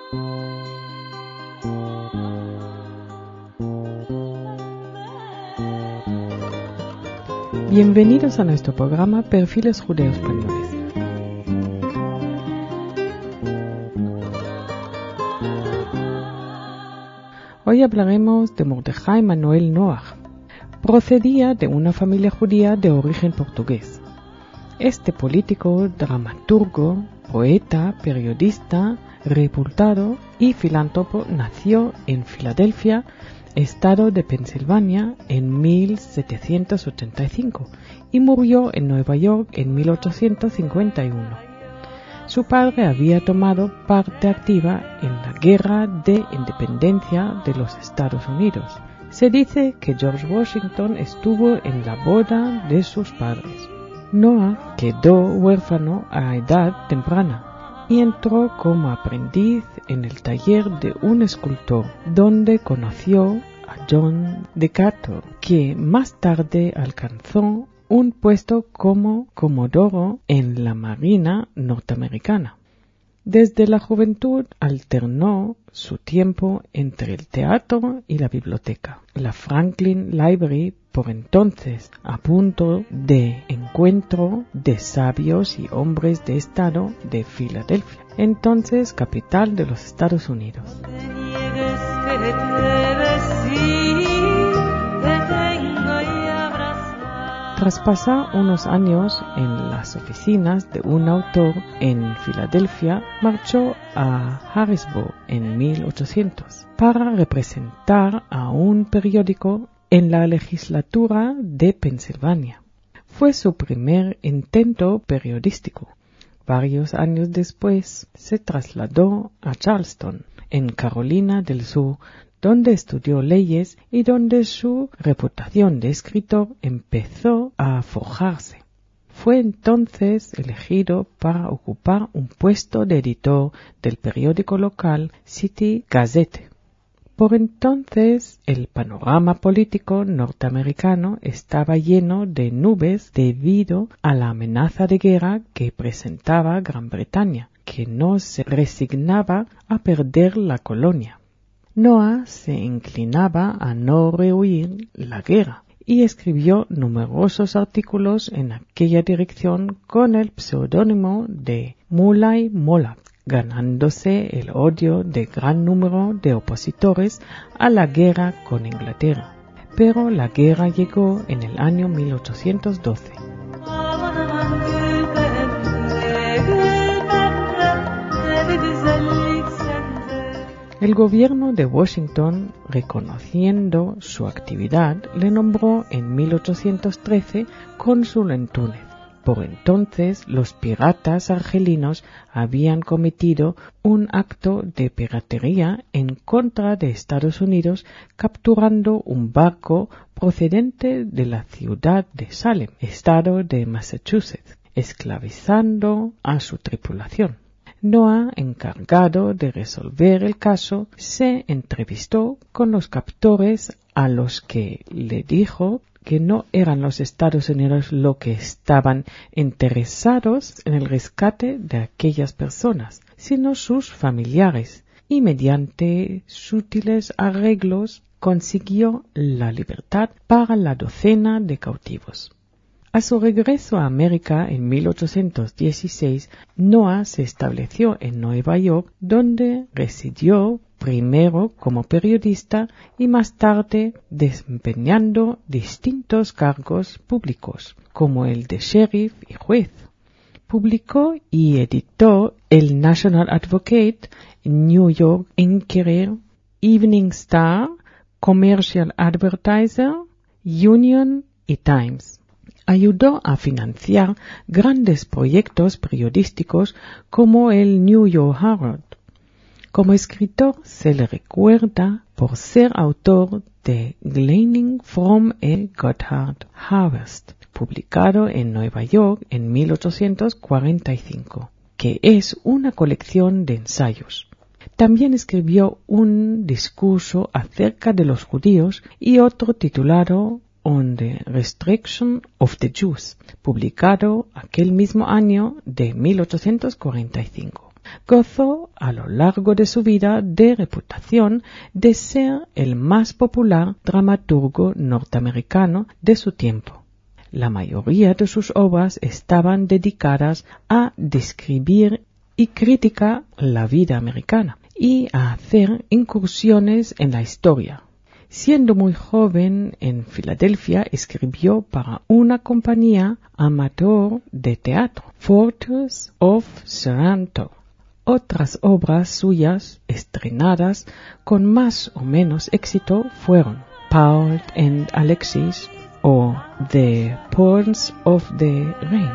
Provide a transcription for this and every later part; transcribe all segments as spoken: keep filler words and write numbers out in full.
Bienvenidos a nuestro programa Perfiles Judeo-Españoles. Hoy hablaremos de Mordejai Manuel Noach. Procedía de una familia judía de origen portugués. Este político, dramaturgo, poeta, periodista, reputado y filántropo nació en Filadelfia, estado de Pensilvania, en mil setecientos ochenta y cinco y murió en Nueva York en mil ochocientos cincuenta y uno. Su padre había tomado parte activa en la Guerra de Independencia de los Estados Unidos. Se dice que George Washington estuvo en la boda de sus padres. Noah quedó huérfano a edad temprana y entró como aprendiz en el taller de un escultor, donde conoció a John Decatur, que más tarde alcanzó un puesto como comodoro en la Marina norteamericana. Desde la juventud alternó su tiempo entre el teatro y la biblioteca. La Franklin Library, por entonces a punto de encuentro de sabios y hombres de estado de Filadelfia, entonces capital de los Estados Unidos. Tras pasar unos años en las oficinas de un autor en Filadelfia, marchó a Harrisburg en mil ochocientos para representar a un periódico en la legislatura de Pensilvania. Fue su primer intento periodístico. Varios años después se trasladó a Charleston, en Carolina del Sur, donde estudió leyes y donde su reputación de escritor empezó a forjarse. Fue entonces elegido para ocupar un puesto de editor del periódico local City Gazette. Por entonces, el panorama político norteamericano estaba lleno de nubes debido a la amenaza de guerra que presentaba Gran Bretaña, que no se resignaba a perder la colonia. Noah se inclinaba a no rehuir la guerra y escribió numerosos artículos en aquella dirección con el pseudónimo de Mulay Mollach, ganándose el odio de gran número de opositores a la guerra con Inglaterra. Pero la guerra llegó en el año mil ochocientos doce. El gobierno de Washington, reconociendo su actividad, le nombró en mil ochocientos trece cónsul en Túnez. Por entonces, los piratas argelinos habían cometido un acto de piratería en contra de Estados Unidos, capturando un barco procedente de la ciudad de Salem, estado de Massachusetts, esclavizando a su tripulación. Noah, encargado de resolver el caso, se entrevistó con los captores, a los que le dijo que no eran los Estados Unidos los que estaban interesados en el rescate de aquellas personas, sino sus familiares, y mediante sutiles arreglos consiguió la libertad para la docena de cautivos. A su regreso a América en mil ochocientos dieciséis, Noah se estableció en Nueva York, donde residió primero como periodista y más tarde desempeñando distintos cargos públicos, como el de sheriff y juez. Publicó y editó el National Advocate, New York Inquirer, Evening Star, Commercial Advertiser, Union y Times. Ayudó a financiar grandes proyectos periodísticos como el New York Herald. Como escritor se le recuerda por ser autor de Gleaning from a Goddard Harvest, publicado en Nueva York en mil ochocientos cuarenta y cinco, que es una colección de ensayos. También escribió un discurso acerca de los judíos y otro titulado On the Restriction of the Jews, publicado aquel mismo año de mil ochocientos cuarenta y cinco. gozó a lo largo de su vida de reputación de ser el más popular dramaturgo norteamericano de su tiempo. La mayoría de sus obras estaban dedicadas a describir y criticar la vida americana y a hacer incursiones en la historia. Siendo muy joven, en Filadelfia escribió para una compañía amateur de teatro, Fortress of Sorrento. Otras obras suyas estrenadas con más o menos éxito fueron Paul and Alexis o The Pawns of the Rain.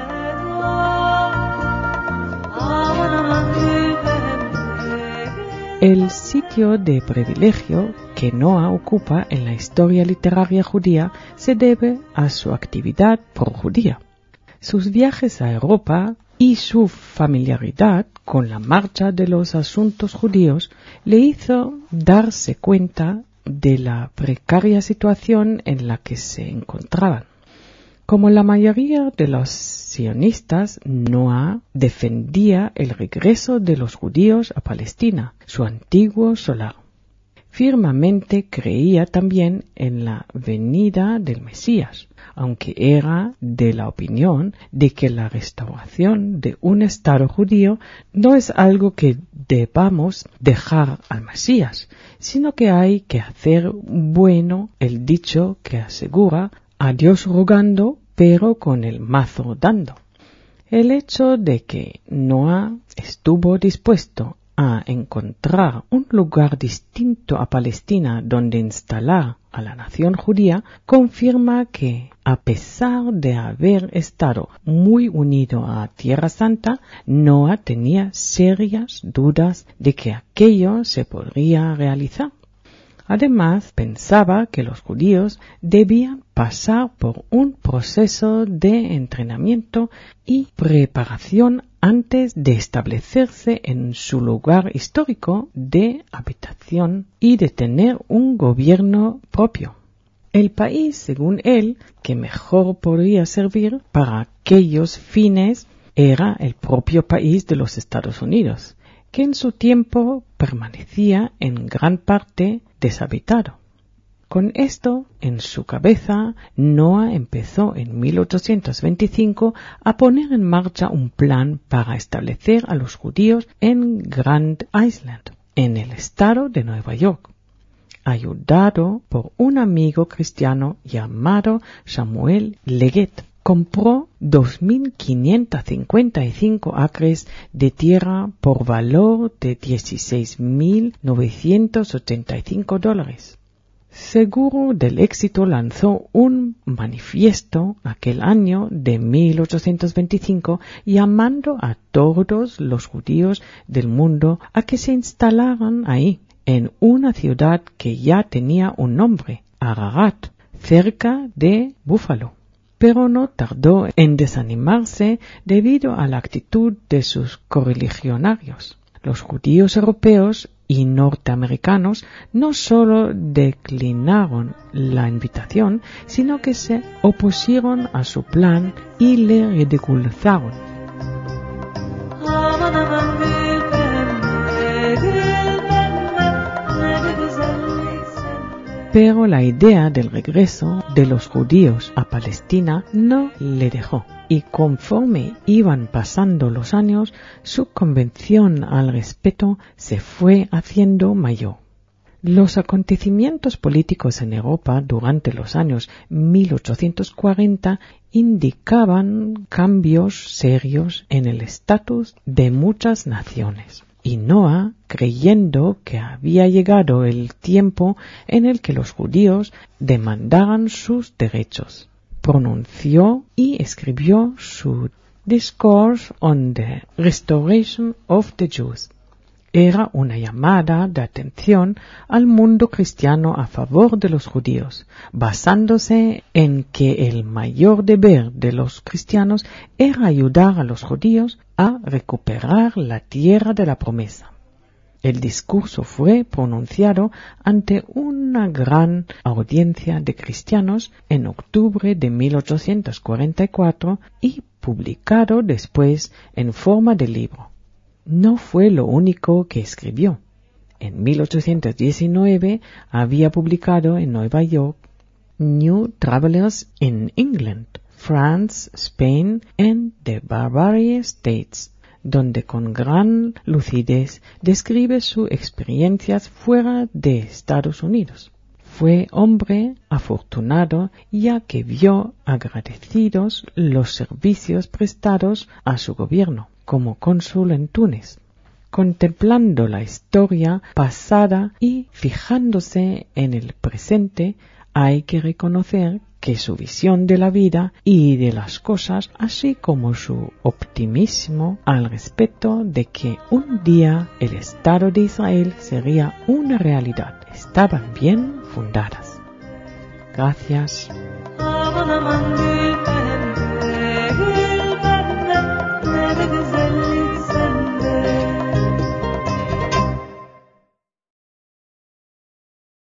El sitio de privilegio que Noah ocupa en la historia literaria judía se debe a su actividad projudía. Sus viajes a Europa y su familiaridad con la marcha de los asuntos judíos le hizo darse cuenta de la precaria situación en la que se encontraban. Como la mayoría de los sionistas, Noah defendía el regreso de los judíos a Palestina, su antiguo solar. Firmemente creía también en la venida del Mesías, aunque era de la opinión de que la restauración de un Estado judío no es algo que debamos dejar al Mesías, sino que hay que hacer bueno el dicho que asegura a Dios rogando, pero con el mazo dando. El hecho de que Noah estuvo dispuesto a encontrar un lugar distinto a Palestina donde instalar a la nación judía confirma que, a pesar de haber estado muy unido a Tierra Santa, Noah tenía serias dudas de que aquello se podría realizar. Además, pensaba que los judíos debían pasar por un proceso de entrenamiento y preparación antes de establecerse en su lugar histórico de habitación y de tener un gobierno propio. El país, según él, que mejor podría servir para aquellos fines era el propio país de los Estados Unidos, que en su tiempo permanecía en gran parte deshabitado. Con esto en su cabeza, Noah empezó en mil ochocientos veinticinco a poner en marcha un plan para establecer a los judíos en Grand Island, en el estado de Nueva York. Ayudado por un amigo cristiano llamado Samuel Leggett, compró dos mil quinientos cincuenta y cinco acres de tierra por valor de dieciséis mil novecientos ochenta y cinco dólares. Seguro del éxito, lanzó un manifiesto aquel año de mil ochocientos veinticinco llamando a todos los judíos del mundo a que se instalaran ahí, en una ciudad que ya tenía un nombre, Ararat, cerca de Búfalo. Pero no tardó en desanimarse debido a la actitud de sus correligionarios. Los judíos europeos y norteamericanos no solo declinaron la invitación, sino que se opusieron a su plan y le ridiculizaron. Pero la idea del regreso de los judíos a Palestina no le dejó, y conforme iban pasando los años, su convicción al respecto se fue haciendo mayor. Los acontecimientos políticos en Europa durante los años mil ochocientos cuarenta indicaban cambios serios en el estatus de muchas naciones. Y Noah, creyendo que había llegado el tiempo en el que los judíos demandaran sus derechos, pronunció y escribió su Discourse on the Restoration of the Jews. Era una llamada de atención al mundo cristiano a favor de los judíos, basándose en que el mayor deber de los cristianos era ayudar a los judíos a recuperar la tierra de la promesa. El discurso fue pronunciado ante una gran audiencia de cristianos en octubre de mil ochocientos cuarenta y cuatro y publicado después en forma de libro. no fue lo único que escribió. En mil ochocientos diecinueve había publicado en Nueva York New Travelers in England, France, Spain and the Barbary States, donde con gran lucidez describe sus experiencias fuera de Estados Unidos. Fue hombre afortunado ya que vio agradecidos los servicios prestados a su gobierno como cónsul en Túnez. Contemplando la historia pasada y fijándose en el presente, hay que reconocer que su visión de la vida y de las cosas, así como su optimismo al respecto de que un día el Estado de Israel sería una realidad, estaban bien fundadas. Gracias.